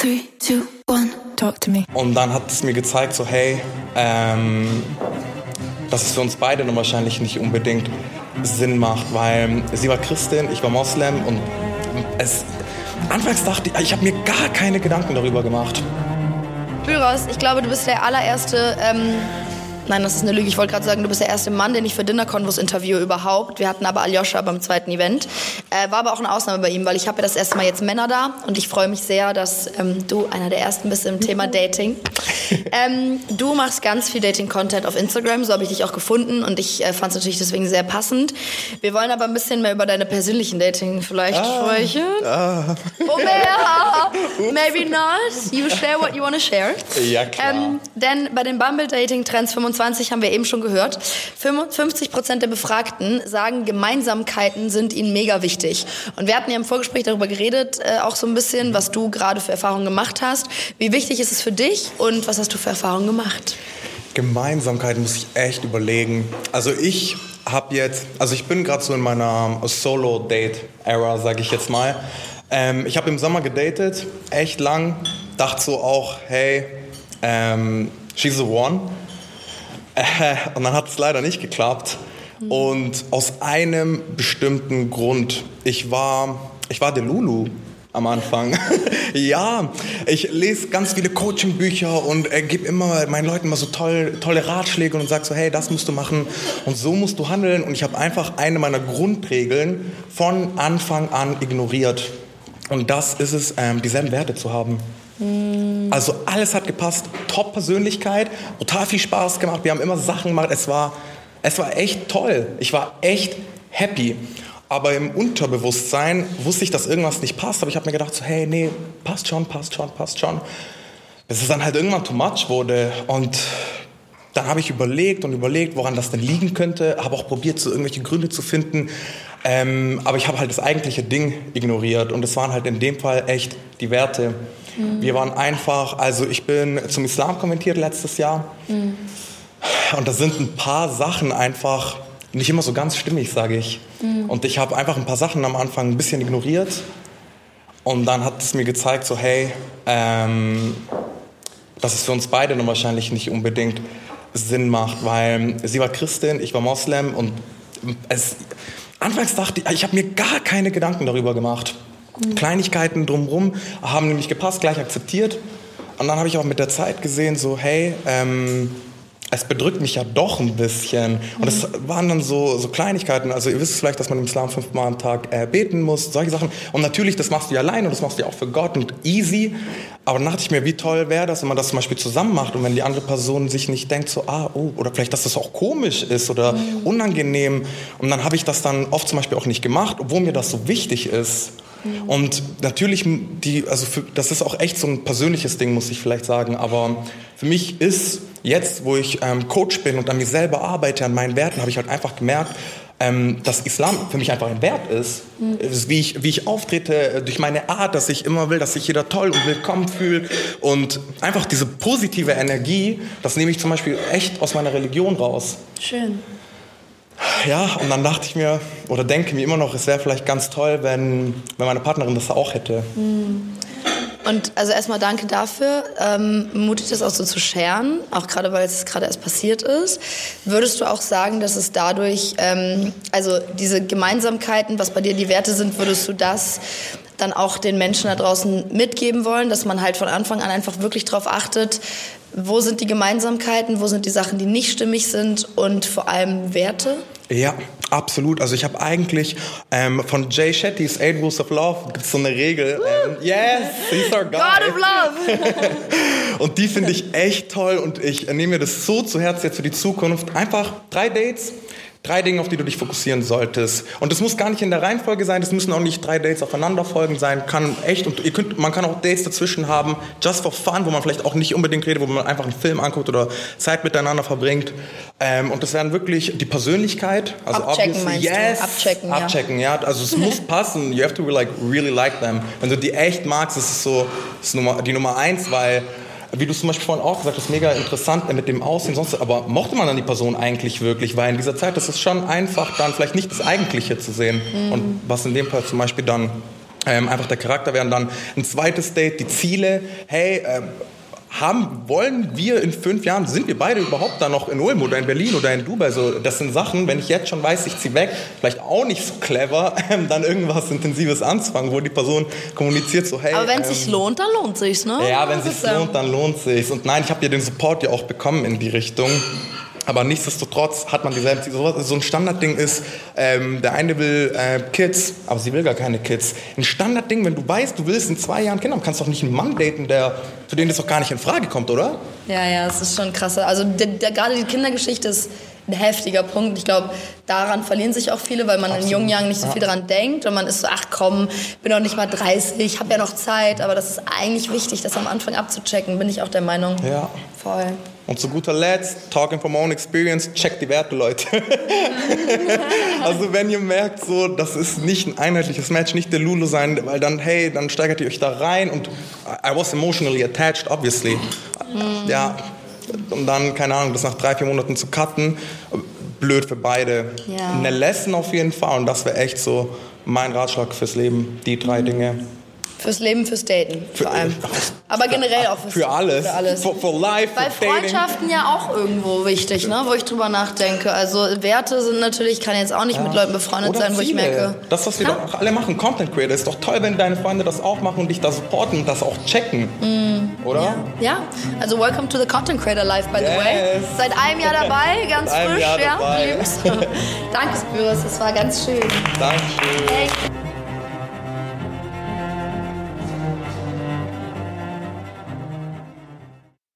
3, 2, 1, talk to me. Und dann hat es mir gezeigt, so hey, dass es für uns beide dann wahrscheinlich nicht unbedingt Sinn macht, weil sie war Christin, ich war Moslem und anfangs dachte ich habe mir gar keine Gedanken darüber gemacht. Pyros, ich glaube, du bist der allererste, nein, das ist eine Lüge, ich wollte gerade sagen, du bist der erste Mann, den ich für Dinner Convos interviewe überhaupt. Wir hatten aber Aljoscha beim zweiten Event. War aber auch eine Ausnahme bei ihm, weil ich habe ja das erste Mal jetzt Männer da und ich freue mich sehr, dass du einer der ersten bist im Thema Dating. Du machst ganz viel Dating-Content auf Instagram, so habe ich dich auch gefunden und ich fand es natürlich deswegen sehr passend. Wir wollen aber ein bisschen mehr über deine persönlichen Dating vielleicht sprechen. Maybe not. You share what you want to share. Ja, klar. Denn bei den Bumble-Dating-Trends 25 haben wir eben schon gehört, 55% der Befragten sagen, Gemeinsamkeiten sind ihnen mega wichtig. Und wir hatten ja im Vorgespräch darüber geredet, auch so ein bisschen, was du gerade für Erfahrungen gemacht hast. Wie wichtig ist es für dich und was hast du für Erfahrungen gemacht? Gemeinsamkeiten muss ich echt überlegen. Also ich bin gerade so in meiner Solo-Date-Era, sage ich jetzt mal. Ich habe im Sommer gedatet, echt lang. Dachte so auch, hey, she's the one. Und dann hat es leider nicht geklappt. Und aus einem bestimmten Grund. Ich war Delulu am Anfang. Ja, ich lese ganz viele Coaching-Bücher und gebe immer meinen Leuten mal so tolle Ratschläge und sage so, hey, das musst du machen und so musst du handeln. Und ich habe einfach eine meiner Grundregeln von Anfang an ignoriert. Und das ist es, dieselben Werte zu haben. Also alles hat gepasst, Top-Persönlichkeit, total viel Spaß gemacht, wir haben immer Sachen gemacht, es war echt toll, ich war echt happy. Aber im Unterbewusstsein wusste ich, dass irgendwas nicht passt, aber ich habe mir gedacht, so, hey, nee, passt schon. Bis es dann halt irgendwann too much wurde und dann habe ich überlegt, woran das denn liegen könnte, habe auch probiert, so irgendwelche Gründe zu finden, aber ich habe halt das eigentliche Ding ignoriert und es waren halt in dem Fall echt die Werte. Wir waren einfach, also ich bin zum Islam konvertiert letztes Jahr und da sind ein paar Sachen einfach nicht immer so ganz stimmig, sage ich. Und ich habe einfach ein paar Sachen am Anfang ein bisschen ignoriert und dann hat es mir gezeigt, so hey, dass es für uns beide dann wahrscheinlich nicht unbedingt Sinn macht, weil sie war Christin, ich war Moslem und anfangs dachte ich habe mir gar keine Gedanken darüber gemacht. Kleinigkeiten drumherum haben nämlich gepasst, gleich akzeptiert. Und dann habe ich auch mit der Zeit gesehen, so hey, es bedrückt mich ja doch ein bisschen. Und es waren dann so Kleinigkeiten. Also ihr wisst vielleicht, dass man im Islam 5-mal am Tag beten muss, solche Sachen. Und natürlich, das machst du ja allein und das machst du ja auch für Gott und easy. Aber dann dachte ich mir, wie toll wäre das, wenn man das zum Beispiel zusammen macht und wenn die andere Person sich nicht denkt, so, oder vielleicht, dass das auch komisch ist oder unangenehm. Und dann habe ich das dann oft zum Beispiel auch nicht gemacht, obwohl mir das so wichtig ist. Und natürlich, das ist auch echt so ein persönliches Ding, muss ich vielleicht sagen, aber für mich ist jetzt, wo ich Coach bin und an mir selber arbeite, an meinen Werten, habe ich halt einfach gemerkt, dass Islam für mich einfach ein Wert ist. Wie ich auftrete, durch meine Art, dass ich immer will, dass sich jeder toll und willkommen fühlt und einfach diese positive Energie, das nehme ich zum Beispiel echt aus meiner Religion raus. Schön. Ja, und dann dachte ich mir, oder denke mir immer noch, es wäre vielleicht ganz toll, wenn meine Partnerin das auch hätte. Und also erstmal danke dafür, mutig das auch so zu scheren, auch gerade weil es gerade erst passiert ist. Würdest du auch sagen, dass es dadurch, also diese Gemeinsamkeiten, was bei dir die Werte sind, würdest du das dann auch den Menschen da draußen mitgeben wollen, dass man halt von Anfang an einfach wirklich drauf achtet, wo sind die Gemeinsamkeiten, wo sind die Sachen, die nicht stimmig sind und vor allem Werte? Ja, absolut. Also ich habe eigentlich von Jay Shetty's 8 Rules of Love gibt es so eine Regel. Yes, he's our guy. God of Love. Und die finde ich echt toll und ich nehme mir das so zu Herzen jetzt für die Zukunft. Einfach 3 Dates. 3 Dinge, auf die du dich fokussieren solltest. Und das muss gar nicht in der Reihenfolge sein, das müssen auch nicht 3 Dates aufeinanderfolgend sein. Kann echt, und man kann auch Dates dazwischen haben, just for fun, wo man vielleicht auch nicht unbedingt redet, wo man einfach einen Film anguckt oder Zeit miteinander verbringt. Und das wären wirklich die Persönlichkeit. Also abchecken meinst yes, du? Abchecken, ja. Also es muss passen. You have to really like them. Wenn du die echt magst, ist es die Nummer 1, weil wie du zum Beispiel vorhin auch gesagt hast, mega interessant mit dem Aussehen, aber mochte man dann die Person eigentlich wirklich? Weil in dieser Zeit ist es schon einfach, dann vielleicht nicht das Eigentliche zu sehen. Und was in dem Fall zum Beispiel dann Einfach der Charakter wäre. Und dann ein zweites Date, die Ziele. Hey, wollen wir in 5 Jahren, sind wir beide überhaupt da noch in Ulm oder in Berlin oder in Dubai? So, das sind Sachen, wenn ich jetzt schon weiß, ich ziehe weg, vielleicht auch nicht so clever, dann irgendwas Intensives anzufangen, wo die Person kommuniziert so, hey. Aber wenn es sich lohnt, dann lohnt sich's, ne? Ja, wenn es sich lohnt, dann lohnt sich's. Und nein, ich habe ja den Support ja auch bekommen in die Richtung. Aber nichtsdestotrotz hat man dieselben Ziele. So ein Standardding ist, der eine will Kids, aber sie will gar keine Kids. Ein Standardding, wenn du weißt, du willst in 2 Jahren Kinder haben, kannst du doch nicht einen Mann daten, für den das doch gar nicht in Frage kommt, oder? Ja, es ist schon krass. Also gerade die Kindergeschichte ist ein heftiger Punkt. Ich glaube, daran verlieren sich auch viele, weil man in jungen Jahren nicht so viel daran denkt und man ist so, ach komm, bin doch nicht mal 30, habe ja noch Zeit, aber das ist eigentlich wichtig, das am Anfang abzuchecken, bin ich auch der Meinung. Ja. Voll. Und zu guter Letzt, talking from my own experience, checkt die Werte, Leute. Also wenn ihr merkt, so, das ist nicht ein einheitliches Match, nicht der Lulu sein, weil dann, hey, dann steigert ihr euch da rein und I was emotionally attached, obviously. Ja, und dann, keine Ahnung, das nach 3-4 Monaten zu cutten, blöd für beide. Ja. Eine Lesson auf jeden Fall und das wäre echt so mein Ratschlag fürs Leben, die 3 Dinge. Fürs Leben, fürs Daten vor allem. Aber generell auch für alles. Für alles. For life, Bei Freundschaften ja auch irgendwo wichtig, ne? Wo ich drüber nachdenke. Also Werte sind natürlich, ich kann jetzt auch nicht mit Leuten befreundet oder sein, wo ich Ziele. merke... Das, was wir doch alle machen, Content Creator, ist doch toll, wenn deine Freunde das auch machen und dich da supporten und das auch checken. Oder? Ja, also welcome to the Content Creator Life, by the way. Seit einem Jahr dabei, ganz frisch. Jahr dabei. Danke, Spyros, das war ganz schön. Dankeschön. Echt.